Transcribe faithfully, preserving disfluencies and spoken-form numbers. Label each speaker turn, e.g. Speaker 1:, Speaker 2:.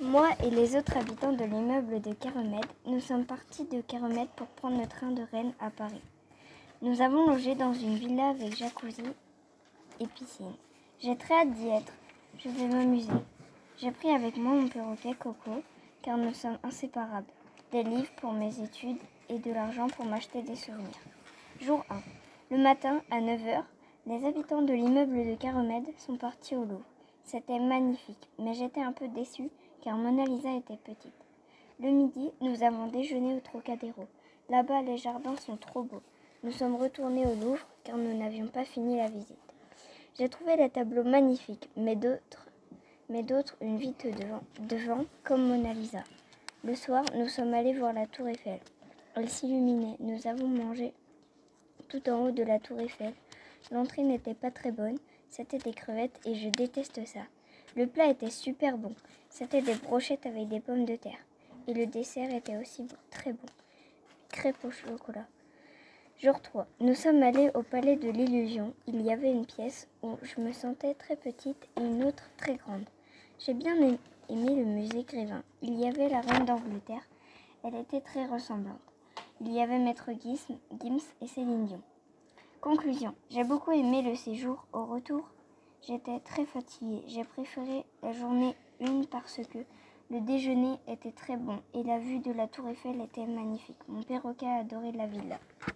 Speaker 1: Moi et les autres habitants de l'immeuble de Keremède, nous sommes partis de Keremède pour prendre le train de Rennes à Paris. Nous avons logé dans une villa avec jacuzzi et piscine. J'ai très hâte d'y être. Je vais m'amuser. J'ai pris avec moi mon perroquet Coco, car nous sommes inséparables. Des livres pour mes études et de l'argent pour m'acheter des souvenirs. Jour un. Le matin, à neuf heures, les habitants de l'immeuble de Keremède sont partis au Louvre. C'était magnifique, mais j'étais un peu déçue car Mona Lisa était petite. Le midi, nous avons déjeuné au Trocadéro. Là-bas, les jardins sont trop beaux. Nous sommes retournés au Louvre car nous n'avions pas fini la visite. J'ai trouvé les tableaux magnifiques, mais d'autres, mais d'autres une vite devant, devant, comme Mona Lisa. Le soir, nous sommes allés voir la Tour Eiffel. Elle s'illuminait. Nous avons mangé tout en haut de la Tour Eiffel. L'entrée n'était pas très bonne. C'était des crevettes et je déteste ça. Le plat était super bon. C'était des brochettes avec des pommes de terre. Et le dessert était aussi bon, très bon. Crêpes au chocolat. Jour trois. Nous sommes allés au Palais de l'Illusion. Il y avait une pièce où je me sentais très petite et une autre très grande. J'ai bien aimé le musée Grévin. Il y avait la reine d'Angleterre. Elle était très ressemblante. Il y avait Maître Gims, Gims et Céline Dion. Conclusion. J'ai beaucoup aimé le séjour. Au retour, j'étais très fatiguée. J'ai préféré la journée une parce que le déjeuner était très bon et la vue de la Tour Eiffel était magnifique. Mon perroquet a adoré la villa.